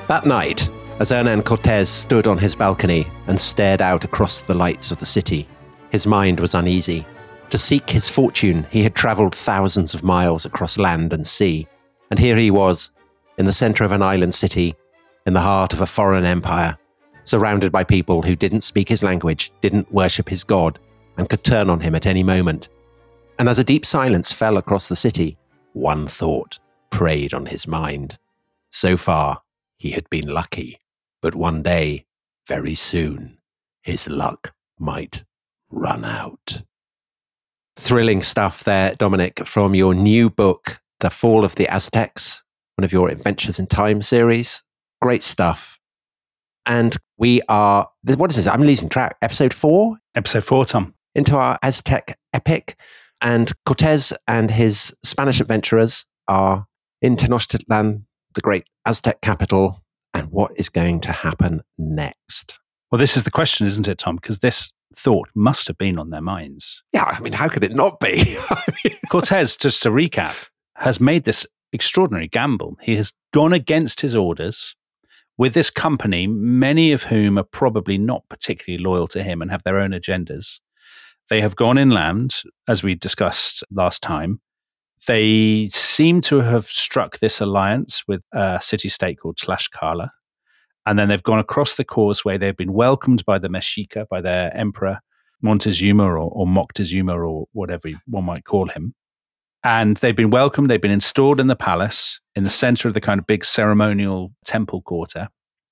That night, as Hernan Cortés stood on his balcony and stared out across the lights of the city, his mind was uneasy. To seek his fortune, he had travelled thousands of miles across land and sea, and here he was, in the centre of an island city, in the heart of a foreign empire, surrounded by people who didn't speak his language, didn't worship his god, and could turn on him at any moment. And as a deep silence fell across the city, one thought preyed on his mind. So far, he had been lucky, but one day, very soon, his luck might run out. Thrilling stuff there, Dominic, from your new book, The Fall of the Aztecs, one of your Adventures in Time series. Great stuff. And we are, what is this? I'm losing track. Episode 4? Episode 4, Tom. Into our Aztec epic. And Cortés and his Spanish adventurers are in Tenochtitlan, the great Aztec capital. And what is going to happen next? Well, this is the question, isn't it, Tom? Because this thought must have been on their minds. Yeah, I mean, how could it not be? Cortés, just to recap, has made this extraordinary gamble. He has gone against his orders with this company, many of whom are probably not particularly loyal to him and have their own agendas. They have gone inland, as we discussed last time. They seem to have struck this alliance with a city-state called Tlaxcala. And then they've gone across the causeway. They've been welcomed by the Mexica, by their emperor, Montezuma or Moctezuma or whatever one might call him. And they've been welcomed. They've been installed in the palace in the center of the kind of big ceremonial temple quarter.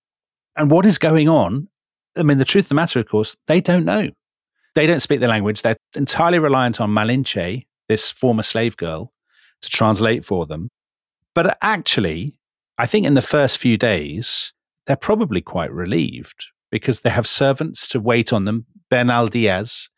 And what is going on? I mean, the truth of the matter, of course, they don't know. They don't speak the language. They're entirely reliant on Malinche, this former slave girl, to translate for them. But actually, I think in the first few days, they're probably quite relieved because they have servants to wait on them. Bernal Diaz,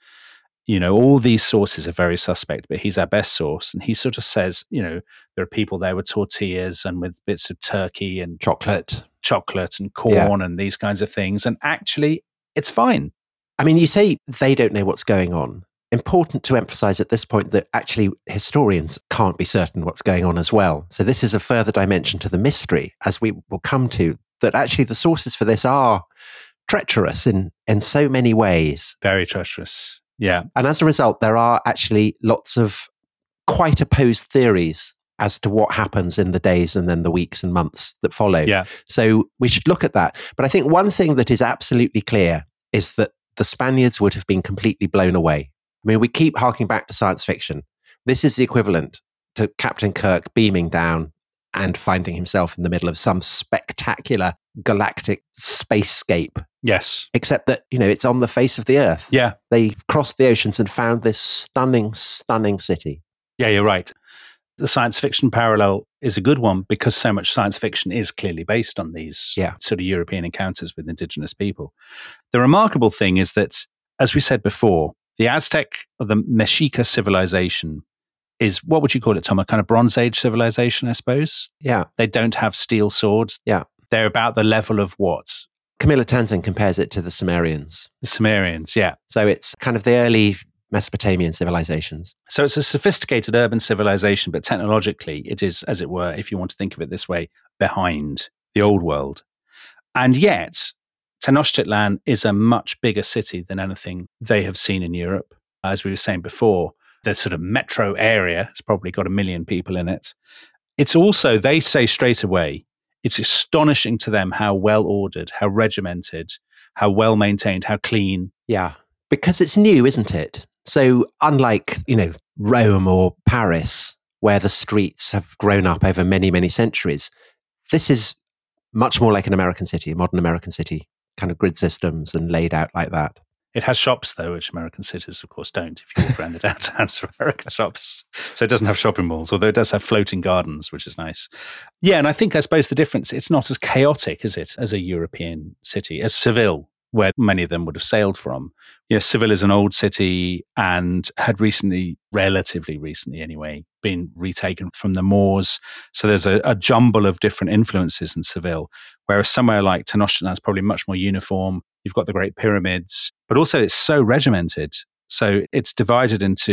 all these sources are very suspect, but he's our best source. And he sort of says, there are people there with tortillas and with bits of turkey and chocolate and corn and these kinds of things. And actually, it's fine. I mean, you say they don't know what's going on. Important to emphasize at this point that actually historians can't be certain what's going on as well. So this is a further dimension to the mystery, as we will come to, that actually the sources for this are treacherous in so many ways. Very treacherous, yeah. And as a result, there are actually lots of quite opposed theories as to what happens in the days and then the weeks and months that follow. Yeah. So we should look at that. But I think one thing that is absolutely clear is that the Spaniards would have been completely blown away. I mean, we keep harking back to science fiction. This is the equivalent to Captain Kirk beaming down and finding himself in the middle of some spectacular galactic spacescape. Yes. Except that, it's on the face of the Earth. Yeah. They crossed the oceans and found this stunning, stunning city. Yeah, you're right. The science fiction parallel is a good one because so much science fiction is clearly based on these sort of European encounters with indigenous people. The remarkable thing is that, as we said before, the Aztec or the Mexica civilization is, what would you call it, Tom? A kind of Bronze Age civilization, I suppose? Yeah. They don't have steel swords. Yeah. They're about the level of what? Camilla Townsend compares it to the Sumerians. The Sumerians, yeah. So it's kind of the early Mesopotamian civilizations. So it's a sophisticated urban civilization, but technologically it is, as it were, if you want to think of it this way, behind the old world. And yet, Tenochtitlan is a much bigger city than anything they have seen in Europe. As we were saying before, the sort of metro area, it's probably got 1 million people in it. It's also, they say straight away, it's astonishing to them how well ordered, how regimented, how well maintained, how clean. Yeah, because it's new, isn't it? So unlike, Rome or Paris, where the streets have grown up over many, many centuries, this is much more like an American city, a modern American city, kind of grid systems and laid out like that. It has shops, though, which American cities, of course, don't. If you walk around the downtowns of American shops. So it doesn't have shopping malls, although it does have floating gardens, which is nice. Yeah, and I suppose the difference, it's not as chaotic, is it, as a European city, as Seville, where many of them would have sailed from. Seville is an old city and had relatively recently anyway, been retaken from the Moors. So there's a jumble of different influences in Seville, whereas somewhere like Tenochtitlan is probably much more uniform. You've got the Great Pyramids, but also it's so regimented. So it's divided into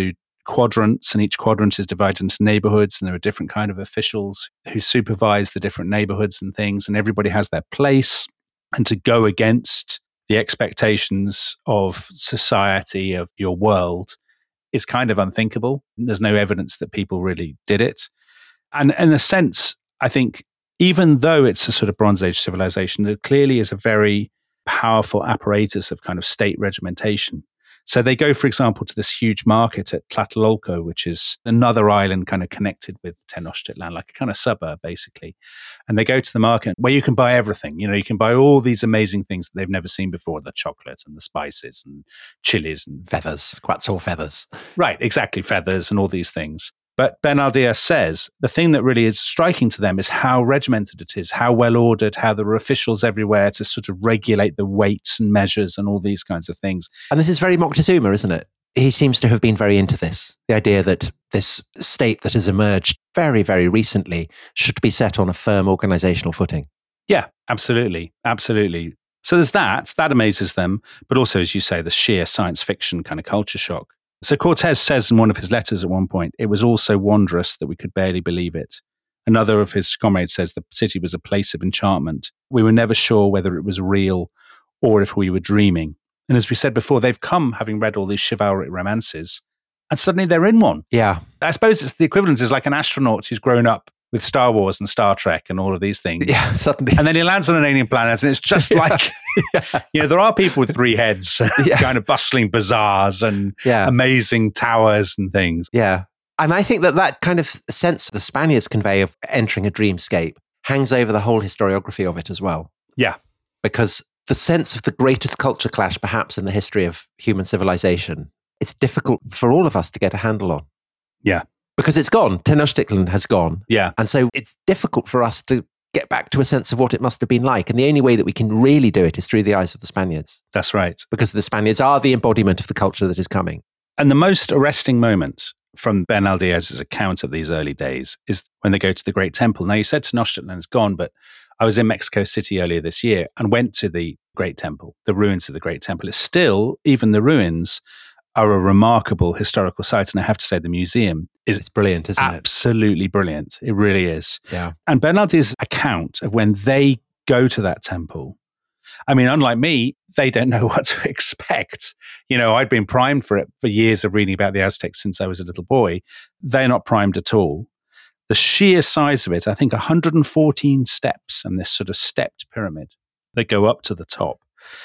quadrants, and each quadrant is divided into neighborhoods, and there are different kind of officials who supervise the different neighborhoods and things, and everybody has their place. And to go against the expectations of society, of your world, is kind of unthinkable. There's no evidence that people really did it. And in a sense, I think, even though it's a sort of Bronze Age civilization, it clearly is a very powerful apparatus of kind of state regimentation. So they go, for example, to this huge market at Tlatelolco, which is another island kind of connected with Tenochtitlan, like a kind of suburb, basically. And they go to the market where you can buy everything. You can buy all these amazing things that they've never seen before, the chocolate and the spices and chilies and feathers, Quetzal feathers. Right, exactly, feathers and all these things. But Bernal-Diaz says the thing that really is striking to them is how regimented it is, how well ordered, how there are officials everywhere to sort of regulate the weights and measures and all these kinds of things. And this is very Moctezuma, isn't it? He seems to have been very into this. The idea that this state that has emerged very, very recently should be set on a firm organizational footing. Yeah, absolutely. Absolutely. So there's that amazes them. But also, as you say, the sheer science fiction kind of culture shock. So Cortez says in one of his letters at one point, it was all so wondrous that we could barely believe it. Another of his comrades says the city was a place of enchantment. We were never sure whether it was real or if we were dreaming. And as we said before, they've come having read all these chivalric romances, and suddenly they're in one. Yeah. I suppose it's the equivalent is like an astronaut who's grown up with Star Wars and Star Trek and all of these things. Yeah, suddenly. And then he lands on an alien planet, and it's just like, there are people with 3 heads, kind of bustling bazaars and amazing towers and things. Yeah. And I think that kind of sense the Spaniards convey of entering a dreamscape hangs over the whole historiography of it as well. Yeah. Because the sense of the greatest culture clash perhaps in the history of human civilization, it's difficult for all of us to get a handle on. Yeah. Because it's gone. Tenochtitlan has gone. Yeah. And so it's difficult for us to get back to a sense of what it must have been like. And the only way that we can really do it is through the eyes of the Spaniards. That's right. Because the Spaniards are the embodiment of the culture that is coming. And the most arresting moment from Bernal-Diaz's account of these early days is when they go to the Great Temple. Now, you said Tenochtitlan is gone, but I was in Mexico City earlier this year and went to the Great Temple, the ruins of the Great Temple. It's still, even the ruins are a remarkable historical site. And I have to say, the museum is brilliant, isn't it? Absolutely brilliant. It really is. Yeah. And Bernal-Diaz's account of when they go to that temple, I mean, unlike me, they don't know what to expect. I'd been primed for it for years of reading about the Aztecs since I was a little boy. They're not primed at all. The sheer size of it, I think 114 steps and this sort of stepped pyramid that go up to the top.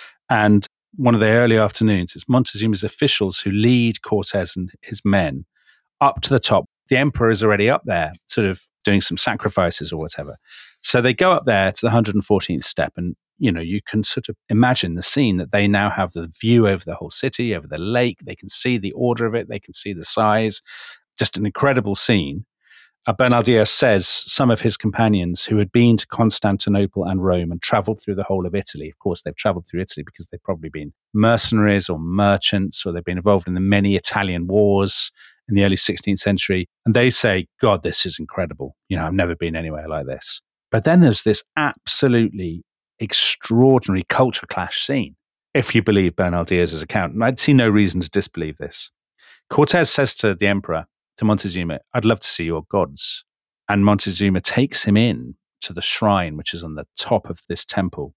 And one of the early afternoons, it's Montezuma's officials who lead Cortez and his men up to the top. The emperor is already up there, sort of doing some sacrifices or whatever. So they go up there to the 114th step, and you can sort of imagine the scene that they now have the view over the whole city, over the lake. They can see the order of it. They can see the size. Just an incredible scene. Bernal-Diaz says some of his companions who had been to Constantinople and Rome and traveled through the whole of Italy, of course, they've traveled through Italy because they've probably been mercenaries or merchants, or they've been involved in the many Italian wars in the early 16th century. And they say, God, this is incredible. I've never been anywhere like this. But then there's this absolutely extraordinary culture clash scene, if you believe Bernal-Diaz's account. And I'd see no reason to disbelieve this. Cortez says to the emperor, to Montezuma, I'd love to see your gods. And Montezuma takes him in to the shrine, which is on the top of this temple.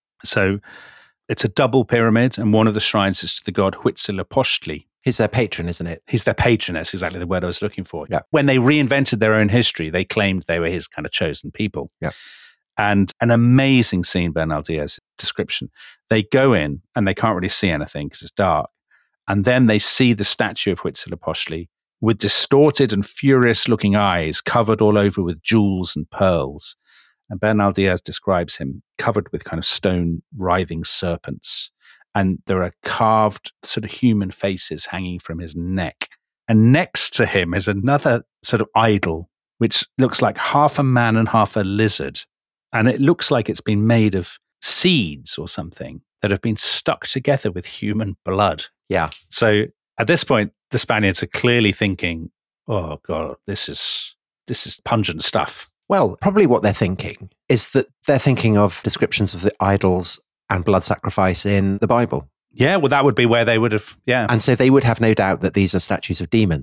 So it's a double pyramid, and one of the shrines is to the god Huitzilopochtli. He's their patron, isn't it? He's their patron. That's exactly the word I was looking for. Yeah. When they reinvented their own history, they claimed they were his kind of chosen people. Yeah. And an amazing scene, Bernal-Diaz's description. They go in and they can't really see anything because it's dark. And then they see the statue of Huitzilopochtli with distorted and furious-looking eyes covered all over with jewels and pearls. And Bernal-Diaz describes him covered with kind of stone writhing serpents. And there are carved sort of human faces hanging from his neck. And next to him is another sort of idol, which looks like half a man and half a lizard. And it looks like it's been made of seeds or something that have been stuck together with human blood. Yeah. So at this point, the Spaniards are clearly thinking, oh, God, this is pungent stuff. Well, probably what they're thinking is that they're thinking of descriptions of the idols and blood sacrifice in the Bible. Yeah, well, that would be where they would have, yeah. And so they would have no doubt that these are statues of demons.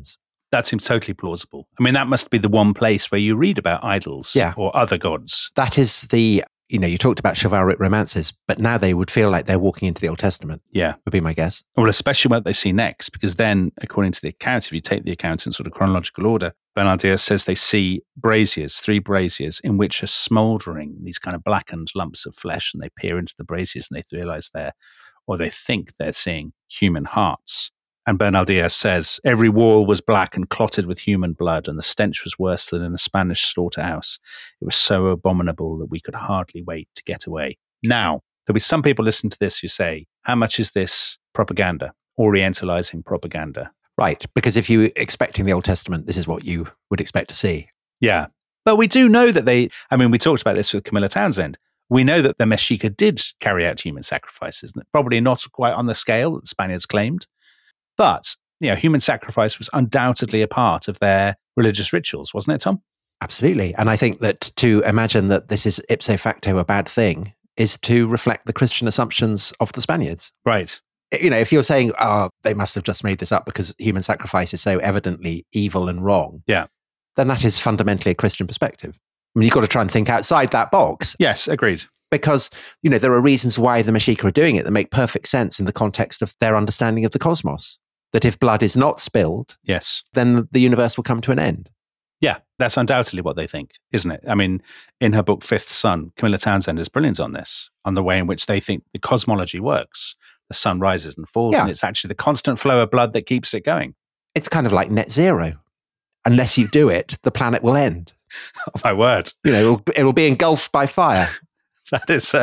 That seems totally plausible. I mean, that must be the one place where you read about idols or other gods. That is the, you talked about chivalric romances, but now they would feel like they're walking into the Old Testament. Yeah. Would be my guess. Well, especially what they see next, because then, according to the account, if you take the account in sort of chronological order, Bernard Diaz says they see braziers, 3 braziers, in which are smouldering these kind of blackened lumps of flesh, and they peer into the braziers and they realize they think they're seeing human hearts. And Bernal Diaz says, every wall was black and clotted with human blood, and the stench was worse than in a Spanish slaughterhouse. It was so abominable that we could hardly wait to get away. Now, there'll be some people listening to this who say, how much is this propaganda, orientalizing propaganda? Right, because if you're expecting the Old Testament, this is what you would expect to see. Yeah. But we do know that we talked about this with Camilla Townsend. We know that the Mexica did carry out human sacrifices, probably not quite on the scale that the Spaniards claimed. But, human sacrifice was undoubtedly a part of their religious rituals, wasn't it, Tom? Absolutely. And I think that to imagine that this is ipso facto a bad thing is to reflect the Christian assumptions of the Spaniards. Right. If you're saying, they must have just made this up because human sacrifice is so evidently evil and wrong, then that is fundamentally a Christian perspective. I mean, you've got to try and think outside that box. Yes, agreed. Because, there are reasons why the Mexica are doing it that make perfect sense in the context of their understanding of the cosmos. That if blood is not spilled, then the universe will come to an end. Yeah, that's undoubtedly what they think, isn't it? I mean, in her book, Fifth Sun, Camilla Townsend is brilliant on this, on the way in which they think the cosmology works. The sun rises and falls, and it's actually the constant flow of blood that keeps it going. It's kind of like net zero. Unless you do it, the planet will end. Oh, my word. It'll be engulfed by fire. That is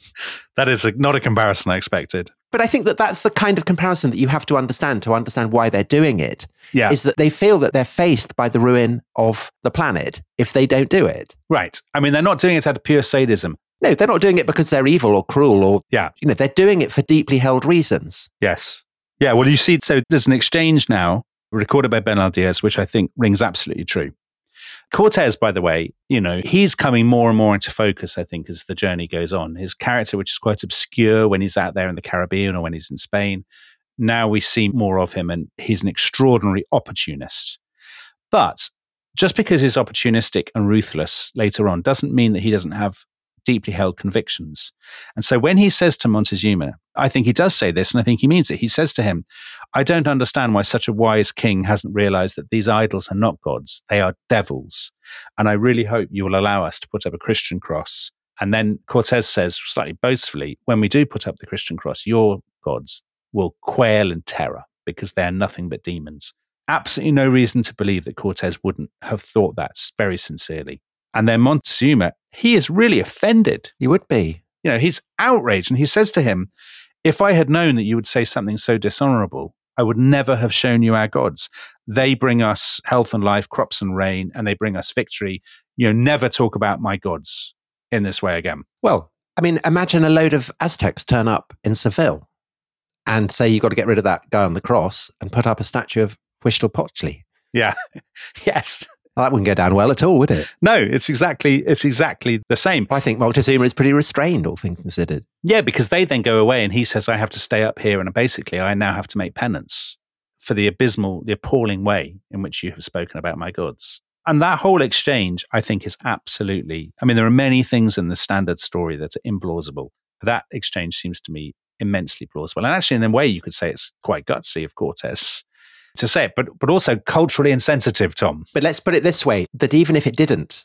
not a comparison I expected. But I think that that's the kind of comparison that you have to understand why they're doing it. Yeah. Is that they feel that they're faced by the ruin of the planet if they don't do it. Right. I mean, they're not doing it out of pure sadism. No, they're not doing it because they're evil or cruel or, they're doing it for deeply held reasons. Yes. Yeah, well, you see, so there's an exchange now recorded by Bernal Diaz, which I think rings absolutely true. Cortez, by the way, he's coming more and more into focus, I think, as the journey goes on. His character, which is quite obscure when he's out there in the Caribbean or when he's in Spain, now we see more of him, and he's an extraordinary opportunist. But just because he's opportunistic and ruthless later on doesn't mean that he doesn't have deeply held convictions. And so when he says to Montezuma, I think he does say this, and I think he means it. He says to him, I don't understand why such a wise king hasn't realized that these idols are not gods, they are devils. And I really hope you will allow us to put up a Christian cross. And then Cortez says, slightly boastfully, when we do put up the Christian cross, your gods will quail in terror because they are nothing but demons. Absolutely no reason to believe that Cortez wouldn't have thought that very sincerely. And then Montezuma, he is really offended. He would be. He's outraged. And he says to him, if I had known that you would say something so dishonorable, I would never have shown you our gods. They bring us health and life, crops and rain, and they bring us victory. Never talk about my gods in this way again. Well, I mean, imagine a load of Aztecs turn up in Seville and say you've got to get rid of that guy on the cross and put up a statue of Huitzilopochtli. Yeah. Yes. Well, that wouldn't go down well at all, would it? No, it's exactly the same. I think Moctezuma is pretty restrained, all things considered. Yeah, because they then go away and he says, I have to stay up here and basically I now have to make penance for the appalling way in which you have spoken about my gods. And that whole exchange, I think, is absolutely, there are many things in the standard story that are implausible. That exchange seems to me immensely plausible. And actually, in a way, you could say it's quite gutsy of Cortez to say it, but also culturally insensitive, Tom. But let's put it this way, that even if he didn't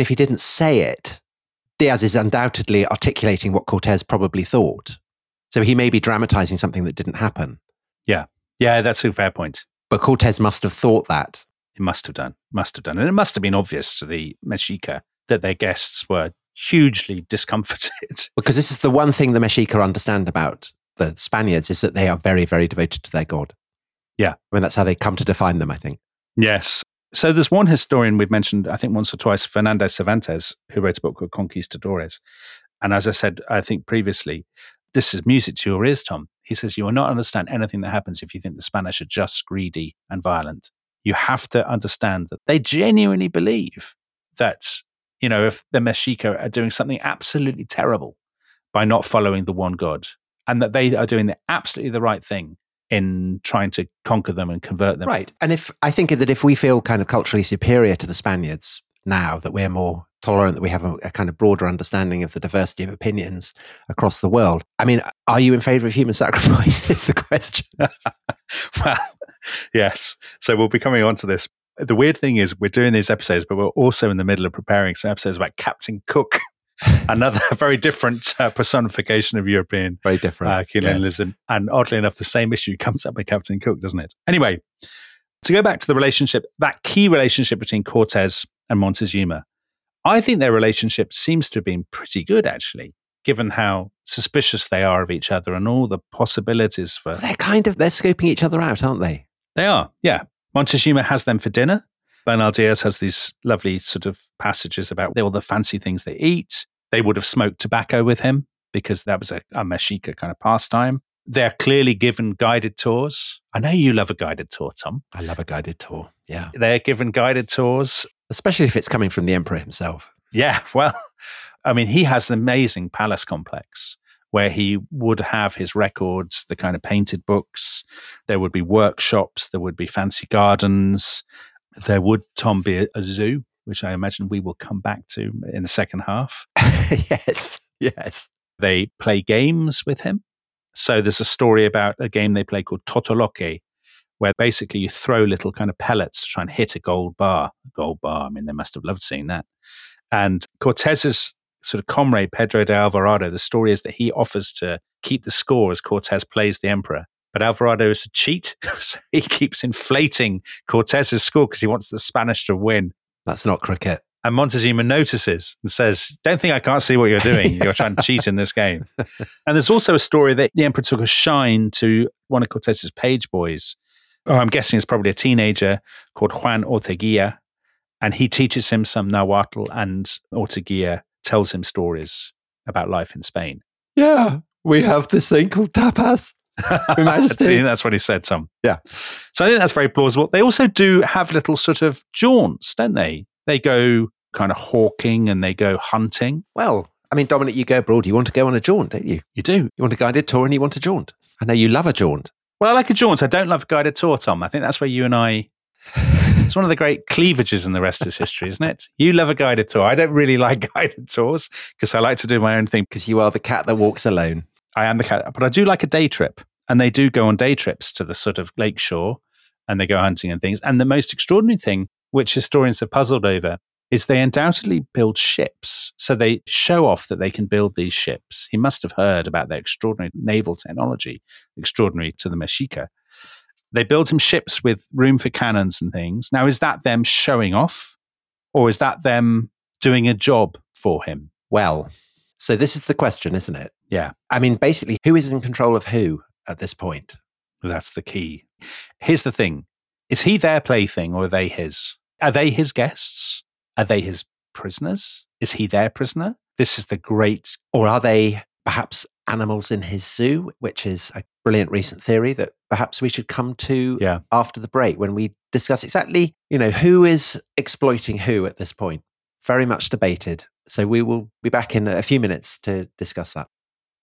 say it, Diaz is undoubtedly articulating what Cortez probably thought. So he may be dramatizing something that didn't happen. Yeah. Yeah, that's a fair point. But Cortez must have thought that. He must have done. And it must have been obvious to the Mexica that their guests were hugely discomforted. Because this is the one thing the Mexica understand about the Spaniards, is that they are very, very devoted to their god. Yeah. That's how they come to define them, I think. Yes. So there's one historian we've mentioned, I think once or twice, Fernando Cervantes, who wrote a book called Conquistadores. And as I said, I think previously, this is music to your ears, Tom. He says, you will not understand anything that happens if you think the Spanish are just greedy and violent. You have to understand that they genuinely believe that, if the Mexica are doing something absolutely terrible by not following the one God, and that they are doing absolutely the right thing in trying to conquer them and convert them. Right. And I think that if we feel kind of culturally superior to the Spaniards now, that we're more tolerant, that we have a kind of broader understanding of the diversity of opinions across the world. I mean, are you in favor of human sacrifice is the question. Well, yes. So we'll be coming on to this. The weird thing is we're doing these episodes, but we're also in the middle of preparing some episodes about Captain Cook, another very different personification of European very different colonialism. Yes. And oddly enough, the same issue comes up with Captain Cook, doesn't it? Anyway, to go back to the relationship, that key relationship between Cortez and Montezuma, I think their relationship seems to have been pretty good, actually, given how suspicious they are of each other and all the possibilities for... They're scoping each other out, aren't they? They are, yeah. Montezuma has them for dinner. Bernal Diaz has these lovely sort of passages about all the fancy things they eat. They would have smoked tobacco with him because that was a Mexica kind of pastime. They're clearly given guided tours. I know you love a guided tour, Tom. I love a guided tour, yeah. They're given guided tours. Especially if it's coming from the emperor himself. Yeah, well, I mean, he has an amazing palace complex where he would have his records, the kind of painted books. There would be workshops. There would be fancy gardens. There would, Tom, be a zoo, which I imagine we will come back to in the second half. Yes. They play games with him. So there's a story about a game they play called Totoloque, where basically you throw little kind of pellets to try and hit a gold bar. I mean, they must have loved seeing that. And Cortez's sort of comrade, Pedro de Alvarado, the story is that he offers to keep the score as Cortez plays the emperor. But Alvarado is a cheat, so he keeps inflating Cortez's score because he wants the Spanish to win. That's not cricket. And Montezuma notices and says, don't think I can't see what you're doing. You're trying to cheat in this game. And there's also a story that the emperor took a shine to one of Cortez's page boys, or I'm guessing it's probably a teenager, called Juan Orteguilla. And he teaches him some Nahuatl, and Orteguilla tells him stories about life in Spain. Yeah, we have this thing called tapas. See, that's what he said, Tom. Yeah. So I think that's very plausible. They also do have little sort of jaunts, don't they? They go kind of hawking and they go hunting. Well, I mean, Dominic, you go abroad, you want to go on a jaunt, don't you? You do. You want a guided tour and you want a jaunt. I know you love a jaunt. Well, I like a jaunt. I don't love a guided tour, Tom. I think that's where you and I... It's one of the great cleavages in the rest is history, isn't it? You love a guided tour. I don't really like guided tours because I like to do my own thing. Because you are the cat that walks alone. I am the cat, but I do like a day trip. And they do go on day trips to the sort of lake shore and they go hunting and things. And the most extraordinary thing, which historians have puzzled over, is they undoubtedly build ships. So they show off that they can build these ships. He must have heard about their extraordinary naval technology, extraordinary to the Mexica. They build him ships with room for cannons and things. Now, is that them showing off or is that them doing a job for him? Well, so this is the question, isn't it? Yeah. I mean, basically, who is in control of who at this point? That's the key. Here's the thing. Is he their plaything or are they his? Are they his guests? Are they his prisoners? Is he their prisoner? This is the great... Or are they perhaps animals in his zoo, which is a brilliant recent theory that perhaps we should come to after the break when we discuss exactly, who is exploiting who at this point. Very much debated. So we will be back in a few minutes to discuss that.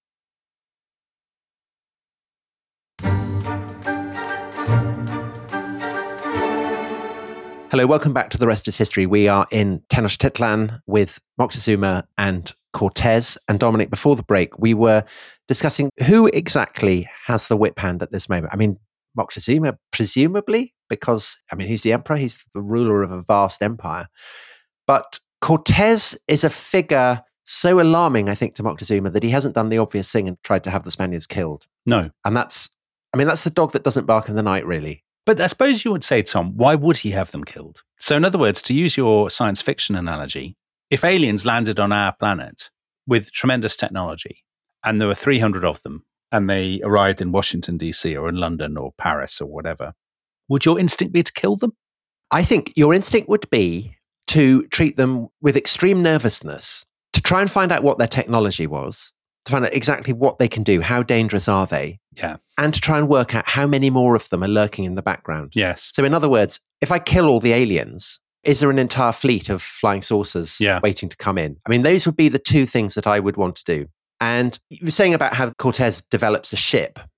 Hello, welcome back to The Rest is History. We are in Tenochtitlan with Moctezuma and Cortez. And Dominic, before the break, we were discussing who exactly has the whip hand at this moment. I mean, Moctezuma, presumably, because, he's the emperor, he's the ruler of a vast empire. But Cortez is a figure so alarming, I think, to Moctezuma that he hasn't done the obvious thing and tried to have the Spaniards killed. No. And that's the dog that doesn't bark in the night, really. But I suppose you would say, Tom, why would he have them killed? So in other words, to use your science fiction analogy, if aliens landed on our planet with tremendous technology, and there were 300 of them, and they arrived in Washington, D.C., or in London, or Paris, or whatever, would your instinct be to kill them? I think your instinct would be to treat them with extreme nervousness, to try and find out what their technology was, to find out exactly what they can do, how dangerous are they, and to try and work out how many more of them are lurking in the background. Yes. So in other words, if I kill all the aliens, is there an entire fleet of flying saucers waiting to come in? Those would be the two things that I would want to do. And you were saying about how Cortez develops a ship.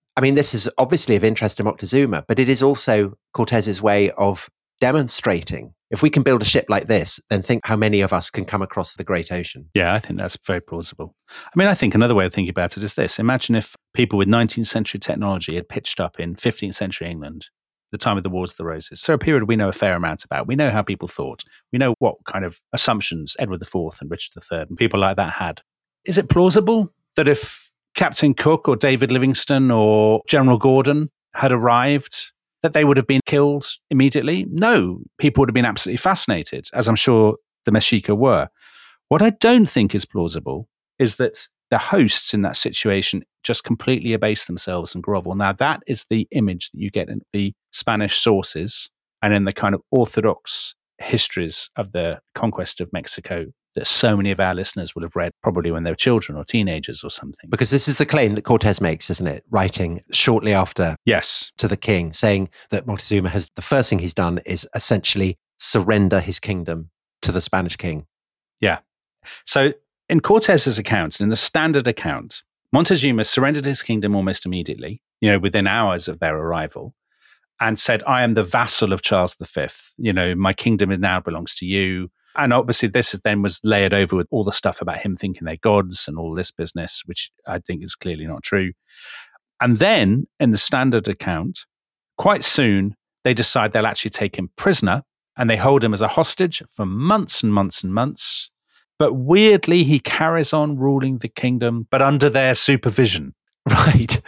I mean, this is obviously of interest to Moctezuma, but it is also Cortez's way of demonstrating, if we can build a ship like this, then think how many of us can come across the great ocean. Yeah, I think that's very plausible. I mean, I think another way of thinking about it is this. Imagine if people with 19th century technology had pitched up in 15th century England, the time of the Wars of the Roses. So a period we know a fair amount about. We know how people thought. We know what kind of assumptions Edward IV and Richard III and people like that had. Is it plausible that if Captain Cook or David Livingstone or General Gordon had arrived, that they would have been killed immediately? No, people would have been absolutely fascinated, as I'm sure the Mexica were. What I don't think is plausible is that the hosts in that situation just completely abase themselves and grovel. Now, that is the image that you get in the Spanish sources and in the kind of orthodox histories of the conquest of Mexico that so many of our listeners will have read probably when they were children or teenagers or something. Because this is the claim that Cortez makes, isn't it? Writing shortly after Yes. to the king, saying that Moctezuma has, the first thing he's done is essentially surrender his kingdom to the Spanish king. Yeah. So in Cortez's account, in the standard account, Montezuma surrendered his kingdom almost immediately, within hours of their arrival, and said, I am the vassal of Charles V. My kingdom now belongs to you. And obviously this then was layered over with all the stuff about him thinking they're gods and all this business, which I think is clearly not true. And then in the standard account, quite soon, they decide they'll actually take him prisoner and they hold him as a hostage for months and months and months. But weirdly, he carries on ruling the kingdom, but under their supervision. Right.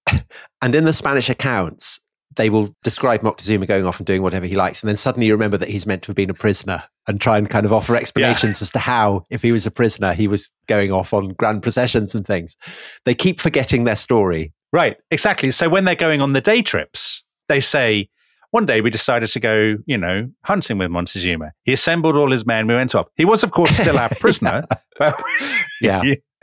And in the Spanish accounts, they will describe Moctezuma going off and doing whatever he likes. And then suddenly you remember that he's meant to have been a prisoner and try and kind of offer explanations as to how, if he was a prisoner, he was going off on grand processions and things. They keep forgetting their story. Right, exactly. So when they're going on the day trips, they say, one day we decided to go, hunting with Montezuma. He assembled all his men. We went off. He was, of course, still our prisoner. But Yeah.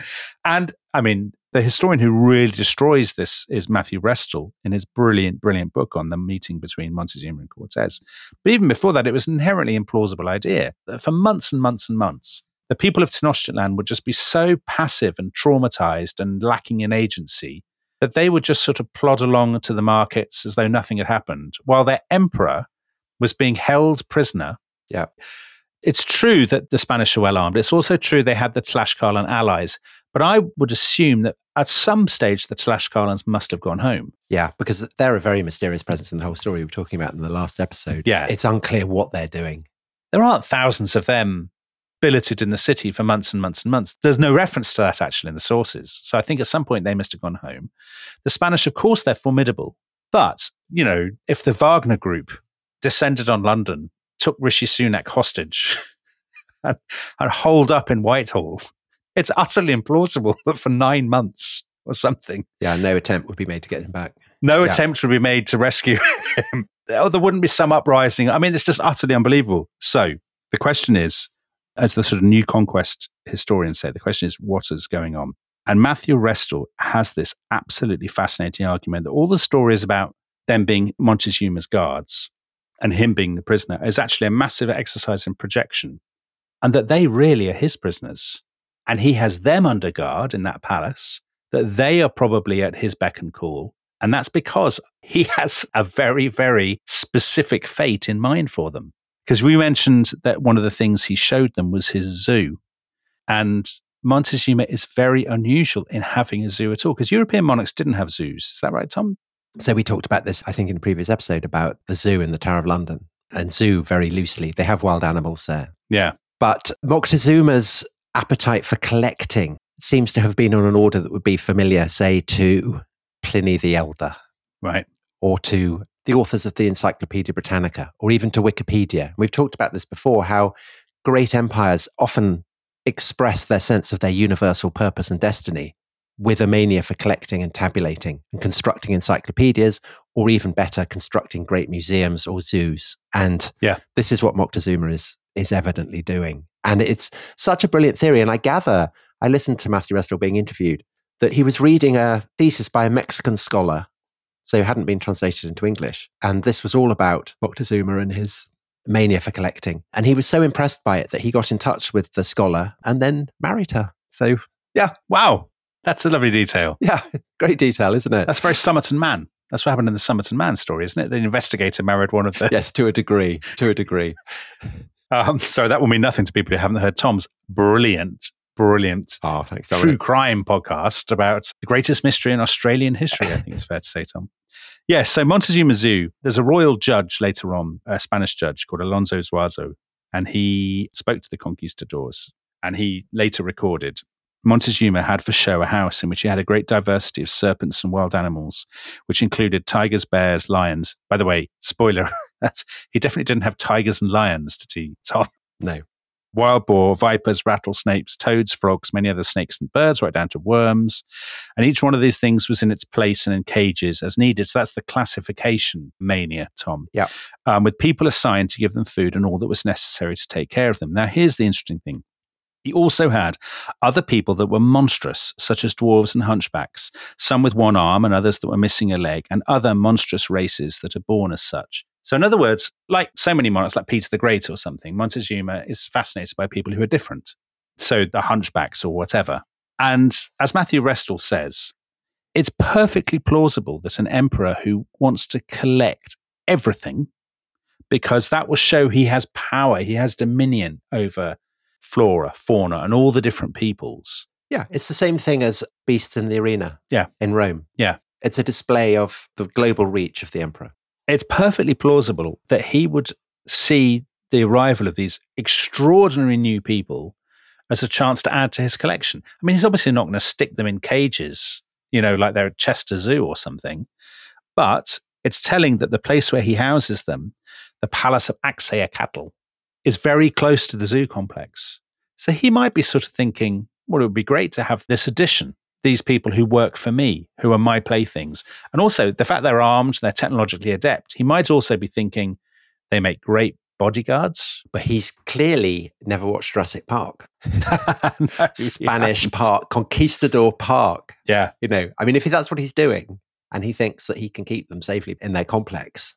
And I mean, the historian who really destroys this is Matthew Restall in his brilliant, brilliant book on the meeting between Montezuma and Cortez. But even before that, it was an inherently implausible idea that for months and months and months, the people of Tenochtitlan would just be so passive and traumatized and lacking in agency that they would just sort of plod along to the markets as though nothing had happened, while their emperor was being held prisoner. Yeah. It's true that the Spanish are well armed. It's also true they had the Tlaxcalan allies. But I would assume that at some stage, the Tlaxcalans must have gone home. Yeah, because they're a very mysterious presence in the whole story we were talking about in the last episode. Yeah. It's unclear what they're doing. There aren't thousands of them billeted in the city for months and months and months. There's no reference to that actually in the sources. So I think at some point they must have gone home. The Spanish, of course, they're formidable. But, if the Wagner group descended on London, took Rishi Sunak hostage and holed up in Whitehall, it's utterly implausible that for 9 months or something. Yeah, no attempt would be made to get him back. No attempt would be made to rescue him. There wouldn't be some uprising. I mean, it's just utterly unbelievable. So the question is, as the sort of new conquest historians say, the question is, what is going on? And Matthew Restall has this absolutely fascinating argument that all the stories about them being Montezuma's guards and him being the prisoner is actually a massive exercise in projection, and that they really are his prisoners. And he has them under guard in that palace, that they are probably at his beck and call. And that's because he has a very, very specific fate in mind for them. Because we mentioned that one of the things he showed them was his zoo. And Montezuma is very unusual in having a zoo at all, because European monarchs didn't have zoos. Is that right, Tom? So we talked about this, I think, in a previous episode about the zoo in the Tower of London. And zoo, very loosely, they have wild animals there. Yeah. But Moctezuma's appetite for collecting seems to have been on an order that would be familiar, say, to Pliny the Elder. Right. Or to the authors of the Encyclopedia Britannica, or even to Wikipedia. We've talked about this before, how great empires often express their sense of their universal purpose and destiny with a mania for collecting and tabulating and constructing encyclopedias, or even better, constructing great museums or zoos. And this is what Moctezuma is evidently doing. And it's such a brilliant theory. And I gather, I listened to Matthew Restall being interviewed, that he was reading a thesis by a Mexican scholar, so it hadn't been translated into English. And this was all about Moctezuma and his mania for collecting. And he was so impressed by it that he got in touch with the scholar and then married her. So, yeah. Wow. That's a lovely detail. Yeah, great detail, isn't it? That's very Somerton Man. That's what happened in the Somerton Man story, isn't it? The investigator married one of the... Yes, to a degree. So that will mean nothing to people who haven't heard Tom's brilliant Oh, thanks, true crime podcast about the greatest mystery in Australian history, I think it's fair to say, Tom. Yes, so Montezuma Zoo, there's a royal judge later on, a Spanish judge called Alonso Zuazo, and he spoke to the conquistadors, and he later recorded, Montezuma had for show a house in which he had a great diversity of serpents and wild animals, which included tigers, bears, lions. By the way, spoiler, he definitely didn't have tigers and lions, did he, Tom? No. Wild boar, vipers, rattlesnakes, toads, frogs, many other snakes and birds, right down to worms. And each one of these things was in its place and in cages as needed. So that's the classification mania, Tom. Yeah. With people assigned to give them food and all that was necessary to take care of them. Now, here's the interesting thing. He also had other people that were monstrous, such as dwarves and hunchbacks, some with one arm and others that were missing a leg, and other monstrous races that are born as such. So in other words, like so many monarchs, like Peter the Great or something, Montezuma is fascinated by people who are different. So the hunchbacks or whatever. And as Matthew Restall says, it's perfectly plausible that an emperor who wants to collect everything, because that will show he has power, he has dominion over flora, fauna, and all the different peoples. Yeah, it's the same thing as Beasts in the Arena in Rome. Yeah. It's a display of the global reach of the emperor. It's perfectly plausible that he would see the arrival of these extraordinary new people as a chance to add to his collection. I mean, he's obviously not going to stick them in cages, like they're at Chester Zoo or something, but it's telling that the place where he houses them, the Palace of Axayacatl, is very close to the zoo complex. So he might be sort of thinking, well, it would be great to have this addition, these people who work for me, who are my playthings. And also the fact they're armed, they're technologically adept. He might also be thinking they make great bodyguards. But he's clearly never watched Jurassic Park. No, Spanish Park, Conquistador Park. Yeah. I mean, if that's what he's doing and he thinks that he can keep them safely in their complex,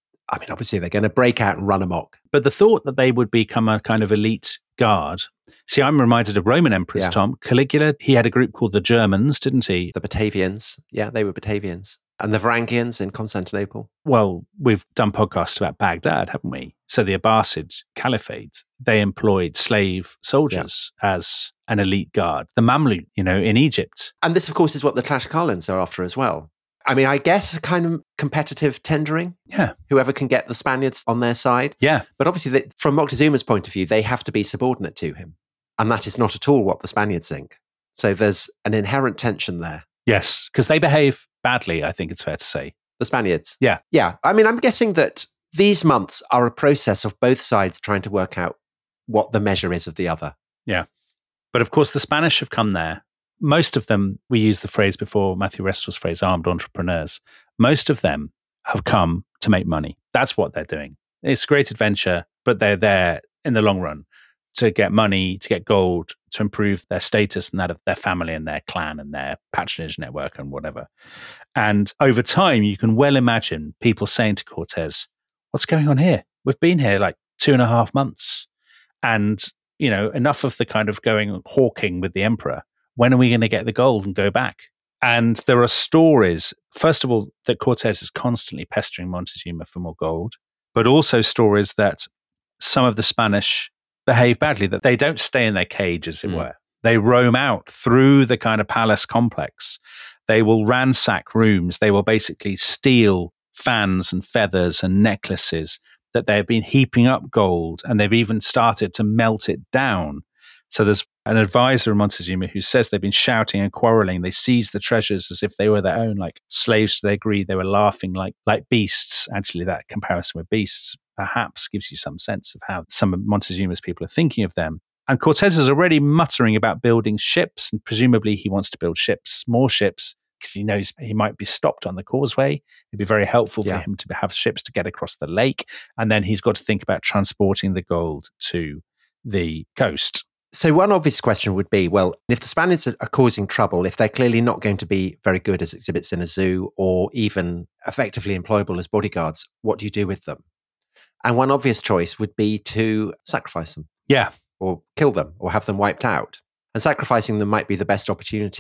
I mean, obviously they're going to break out and run amok. But the thought that they would become a kind of elite guard. See, I'm reminded of Roman emperors, Tom. Caligula, he had a group called the Germans, didn't he? The Batavians. Yeah, they were Batavians. And the Varangians in Constantinople. Well, we've done podcasts about Baghdad, haven't we? So the Abbasid Caliphate, they employed slave soldiers as an elite guard. The Mamluk, in Egypt. And this, of course, is what the Tlaxcalans are after as well. I mean, I guess a kind of competitive tendering. Yeah. Whoever can get the Spaniards on their side. Yeah. But obviously, from Moctezuma's point of view, they have to be subordinate to him. And that is not at all what the Spaniards think. So there's an inherent tension there. Yes, because they behave badly, I think it's fair to say. The Spaniards? Yeah. Yeah. I mean, I'm guessing that these months are a process of both sides trying to work out what the measure is of the other. Yeah. But of course, the Spanish have come there. Most of them, we used the phrase before, Matthew Restall's phrase, armed entrepreneurs. Most of them have come to make money. That's what they're doing. It's a great adventure, but they're there in the long run to get money, to get gold, to improve their status and that of their family and their clan and their patronage network and whatever. And over time, you can well imagine people saying to Cortez, what's going on here? We've been here like 2.5 months. And, enough of the kind of going hawking with the emperor. When are we going to get the gold and go back? And there are stories, first of all, that Cortez is constantly pestering Montezuma for more gold, but also stories that some of the Spanish behave badly, that they don't stay in their cage, as it were. They roam out through the kind of palace complex. They will ransack rooms. They will basically steal fans and feathers and necklaces that they've been heaping up gold, and they've even started to melt it down. So there's an advisor of Montezuma who says they've been shouting and quarreling. They seized the treasures as if they were their own, like slaves to their greed. They were laughing like beasts. Actually, that comparison with beasts perhaps gives you some sense of how some of Montezuma's people are thinking of them. And Cortez is already muttering about building ships, and presumably he wants to build ships, more ships, because he knows he might be stopped on the causeway. It'd be very helpful for him to have ships to get across the lake. And then he's got to think about transporting the gold to the coast. So one obvious question would be, well, if the Spaniards are causing trouble, if they're clearly not going to be very good as exhibits in a zoo or even effectively employable as bodyguards, what do you do with them? And one obvious choice would be to sacrifice them. Yeah. Or kill them or have them wiped out. And sacrificing them might be the best opportunity.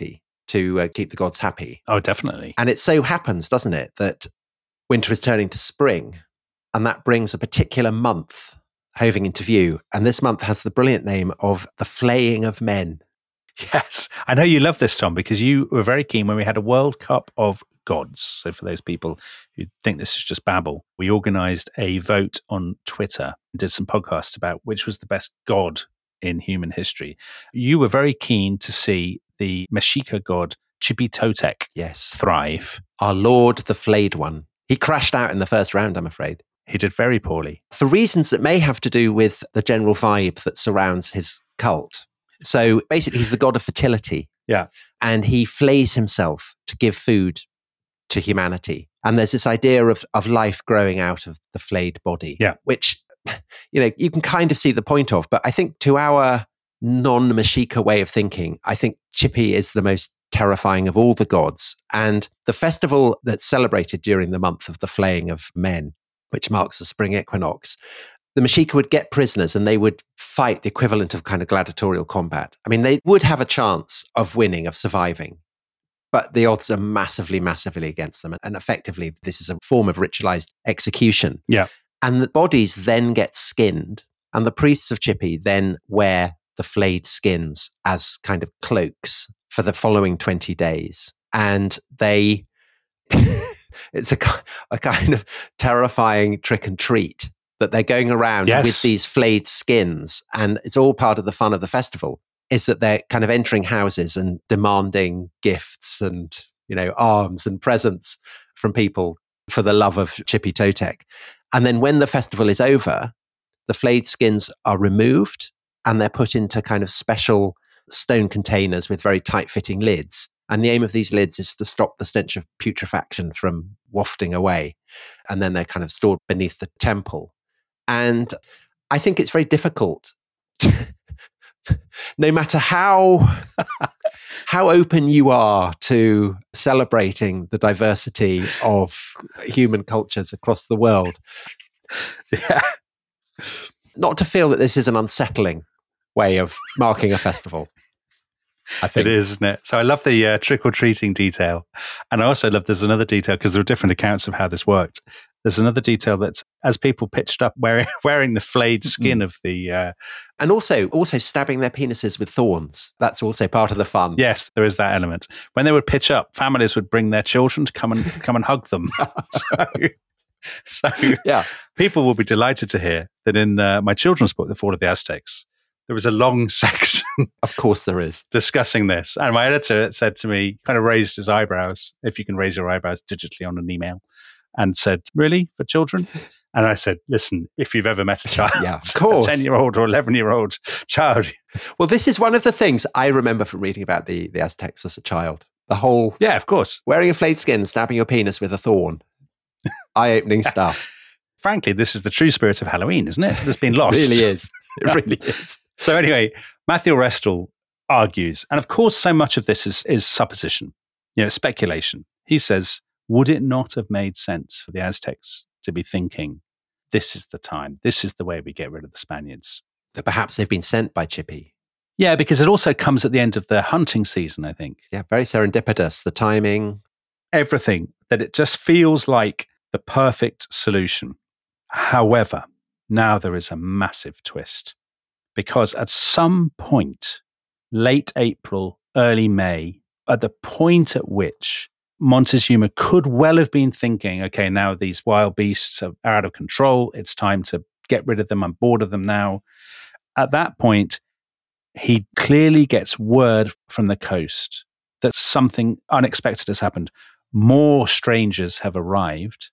to keep the gods happy. Oh, definitely. And it so happens, doesn't it, that winter is turning to spring, and that brings a particular month hoving into view. And this month has the brilliant name of the Flaying of Men. Yes. I know you love this, Tom, because you were very keen when we had a World Cup of Gods. So for those people who think this is just babble, we organized a vote on Twitter and did some podcasts about which was the best god in human history. You were very keen to see the Mexica god Chippy Totec thrive. Our Lord, the Flayed One. He crashed out in the first round, I'm afraid. He did very poorly. For reasons that may have to do with the general vibe that surrounds his cult. So basically, he's the god of fertility. Yeah. And he flays himself to give food to humanity. And there's this idea of life growing out of the flayed body, which, you can kind of see the point of. But I think to our non-Mexica way of thinking, I think Chippy is the most terrifying of all the gods. And the festival that's celebrated during the month of the Flaying of Men, which marks the spring equinox, the Mexica would get prisoners and they would fight the equivalent of kind of gladiatorial combat. I mean, they would have a chance of winning, of surviving, but the odds are massively, massively against them. And effectively, this is a form of ritualized execution. Yeah. And the bodies then get skinned, and the priests of Chippy then wear the flayed skins as kind of cloaks for the following 20 days. And they, it's a kind of terrifying trick and treat that they're going around with these flayed skins. And it's all part of the fun of the festival, is that they're kind of entering houses and demanding gifts and, arms and presents from people for the love of Chippy Totec. And then when the festival is over, the flayed skins are removed and they're put into kind of special stone containers with very tight-fitting lids. And the aim of these lids is to stop the stench of putrefaction from wafting away. And then they're kind of stored beneath the temple. And I think it's very difficult, no matter how open you are to celebrating the diversity of human cultures across the world, not to feel that this is an unsettling way of marking a festival. I think it is, isn't it? So I love the trick-or-treating detail. And I also love there's another detail, because there are different accounts of how this worked. There's another detail that as people pitched up wearing the flayed skin of the... and also stabbing their penises with thorns. That's also part of the fun. Yes, there is that element. When they would pitch up, families would bring their children to come and hug them. So people will be delighted to hear that in my children's book, The Fall of the Aztecs, there was a long section. Of course there is. Discussing this. And my editor said to me, kind of raised his eyebrows, if you can raise your eyebrows digitally on an email, and said, really, for children? And I said, listen, if you've ever met a child, of course. A 10-year-old or 11-year-old child. Well, this is one of the things I remember from reading about the Aztecs as a child. The whole... Yeah, of course. Wearing a flayed skin, stabbing your penis with a thorn. Eye-opening stuff. Frankly, this is the true spirit of Halloween, isn't it? That's been lost. It really is. It really is. So anyway, Matthew Restle argues, and of course so much of this is supposition, speculation. He says, would it not have made sense for the Aztecs to be thinking, this is the time, this is the way we get rid of the Spaniards? That perhaps they've been sent by Chippy. Yeah, because it also comes at the end of the hunting season, I think. Yeah, very serendipitous, the timing. Everything, that it just feels like the perfect solution. However, now there is a massive twist, because at some point, late April, early May, at the point at which Montezuma could well have been thinking, okay, now these wild beasts are out of control, it's time to get rid of them, I'm bored of them now. At that point, he clearly gets word from the coast that something unexpected has happened. More strangers have arrived,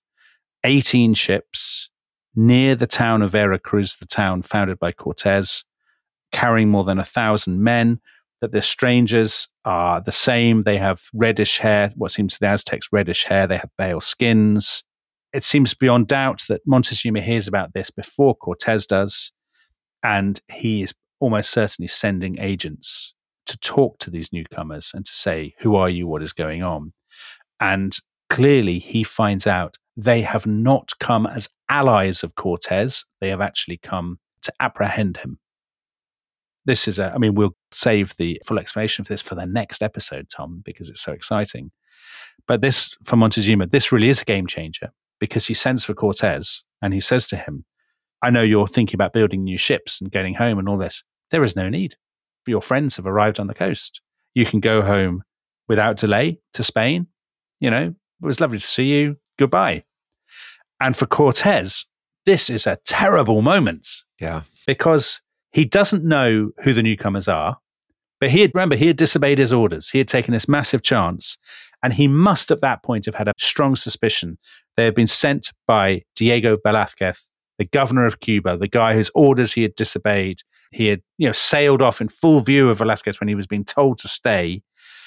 18 ships, near the town of Veracruz, the town founded by Cortez, carrying more than 1,000 men, that the strangers are the same. They have reddish hair, what seems to the Aztecs reddish hair. They have pale skins. It seems beyond doubt that Montezuma hears about this before Cortez does, and he is almost certainly sending agents to talk to these newcomers and to say, who are you? What is going on? And clearly he finds out they have not come as allies of Cortez. They have actually come to apprehend him. this is we'll save the full explanation of this for the next episode, Tom, because it's so exciting. But this, for Montezuma, this really is a game changer, because he sends for Cortez and he says to him, I know you're thinking about building new ships and getting home and all this. There is no need. Your friends have arrived on the coast. You can go home without delay to Spain. It was lovely to see you. Goodbye. And for Cortez, this is a terrible moment. Yeah. Because he doesn't know who the newcomers are, but he had disobeyed his orders. He had taken this massive chance, and he must at that point have had a strong suspicion they had been sent by Diego Velázquez, the governor of Cuba, the guy whose orders he had disobeyed. He had sailed off in full view of Velázquez when he was being told to stay.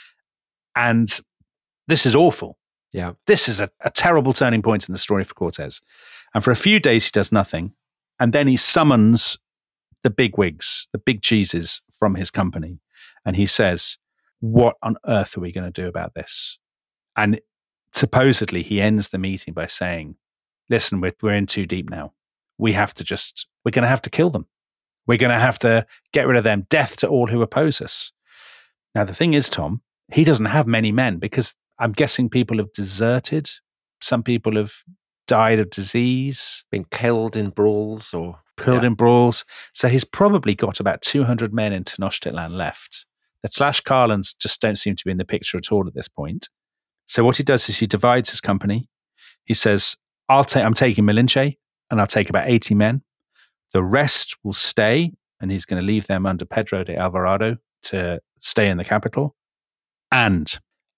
And this is awful. Yeah. This is a terrible turning point in the story for Cortez. And for a few days, he does nothing. And then he summons the bigwigs, the big cheeses from his company. And he says, what on earth are we going to do about this? And supposedly he ends the meeting by saying, listen, we're in too deep now. We're going to have to kill them. We're going to have to get rid of them. Death to all who oppose us. Now, the thing is, Tom, he doesn't have many men, because I'm guessing people have deserted. Some people have died of disease. Been killed in brawls or... in brawls. So he's probably got about 200 men in Tenochtitlan left. The Tlaxcalans just don't seem to be in the picture at all at this point. So what he does is he divides his company. He says, I'm taking Malinche, and I'll take about 80 men. The rest will stay, and he's going to leave them under Pedro de Alvarado to stay in the capital. And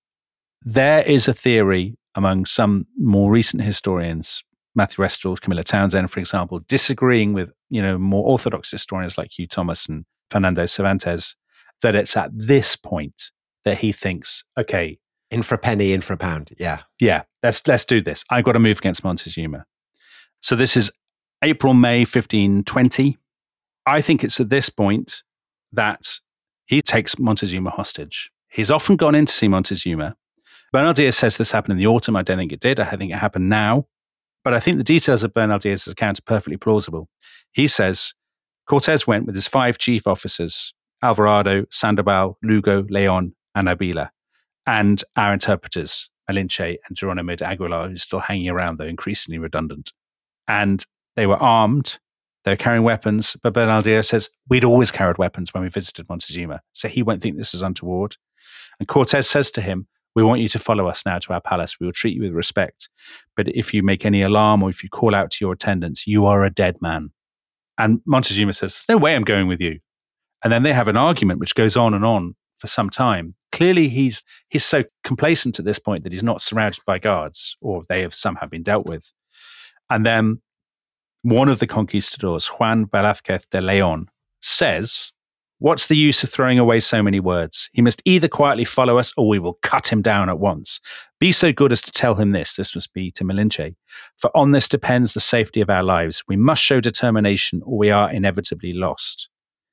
there is a theory among some more recent historians, Matthew Restall, Camilla Townsend, for example, disagreeing with more orthodox historians like Hugh Thomas and Fernando Cervantes, that it's at this point that he thinks, okay, in for a penny, in for a pound. Yeah, let's do this. I've got to move against Montezuma. So this is April, May 1520. I think it's at this point that he takes Montezuma hostage. He's often gone in to see Montezuma. Bernal Diaz says this happened in the autumn. I don't think it did. I think it happened now. But I think the details of Bernal Diaz's account are perfectly plausible. He says Cortez went with his 5 chief officers, Alvarado, Sandoval, Lugo, Leon, and Avila, and our interpreters, Malinche and Geronimo de Aguilar, who's still hanging around, though increasingly redundant. And they were armed. They were carrying weapons. But Bernal Diaz says, we'd always carried weapons when we visited Montezuma, so he won't think this is untoward. And Cortez says to him, we want you to follow us now to our palace. We will treat you with respect. But if you make any alarm or if you call out to your attendants, you are a dead man. And Montezuma says, there's no way I'm going with you. And then they have an argument which goes on and on for some time. Clearly, he's so complacent at this point that he's not surrounded by guards, or they have somehow been dealt with. And then one of the conquistadors, Juan Velázquez de Leon, says, what's the use of throwing away so many words? He must either quietly follow us or we will cut him down at once. Be so good as to tell him this must be to Malinche, for on this depends the safety of our lives. We must show determination or we are inevitably lost.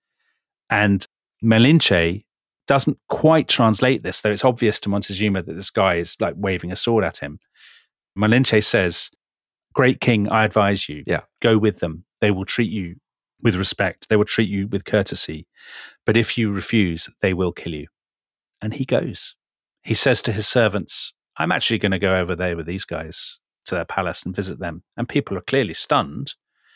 And Malinche doesn't quite translate this, though it's obvious to Montezuma that this guy is like waving a sword at him. Malinche says, great king, I advise you, go with them. They will treat you with respect. They will treat you with courtesy. But if you refuse, they will kill you. And he goes. He says to his servants, I'm actually going to go over there with these guys to their palace and visit them. And people are clearly stunned,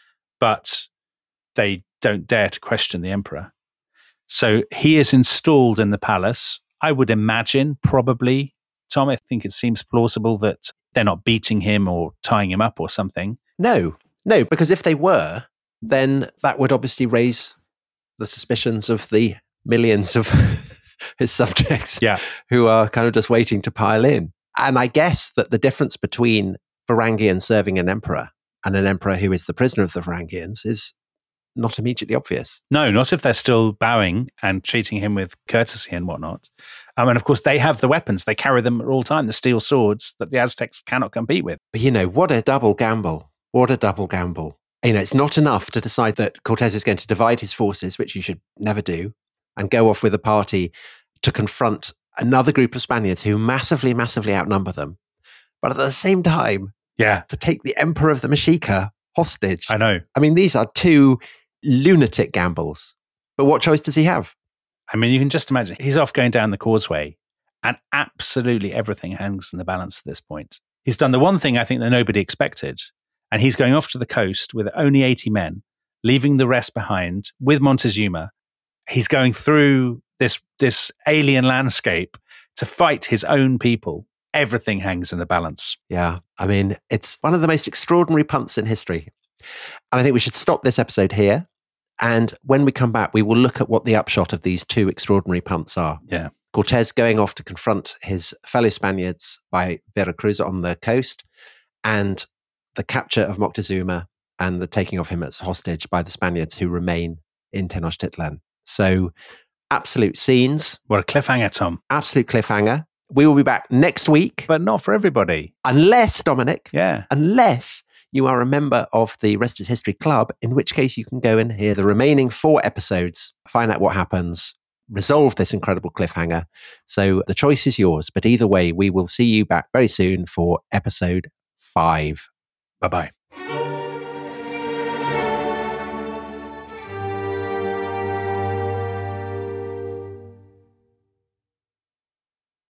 but they don't dare to question the emperor. So he is installed in the palace. I would imagine, probably, Tom, I think it seems plausible that they're not beating him or tying him up or something. No, because if they were, then that would obviously raise the suspicions of the millions of his subjects who are kind of just waiting to pile in. And I guess that the difference between Varangians serving an emperor and an emperor who is the prisoner of the Varangians is not immediately obvious. No, not if they're still bowing and treating him with courtesy and whatnot. And of course, they have the weapons. They carry them at all time, the steel swords that the Aztecs cannot compete with. But, what a double gamble. What a double gamble. It's not enough to decide that Cortez is going to divide his forces, which you should never do, and go off with a party to confront another group of Spaniards who massively, massively outnumber them. But at the same time, to take the Emperor of the Mexica hostage. I know. I mean, these are two lunatic gambles. But what choice does he have? I mean, you can just imagine he's off going down the causeway and absolutely everything hangs in the balance at this point. He's done the one thing I think that nobody expected, and he's going off to the coast with only 80 men, leaving the rest behind with Montezuma. He's going through this alien landscape to fight his own people. Everything hangs in the balance. Yeah, I mean, it's one of the most extraordinary punts in history. And I think we should stop this episode here. And when we come back, we will look at what the upshot of these two extraordinary punts are. Yeah. Cortés going off to confront his fellow Spaniards by Veracruz on the coast, and the capture of Moctezuma and the taking of him as hostage by the Spaniards who remain in Tenochtitlan. So absolute scenes. What a cliffhanger, Tom. Absolute cliffhanger. We will be back next week. But not for everybody. Unless, Dominic, Yeah. unless you are a member of the Rest is History Club, in which case you can go and hear the remaining 4 episodes, find out what happens, resolve this incredible cliffhanger. So the choice is yours. But either way, we will see you back very soon for episode 5. Bye-bye.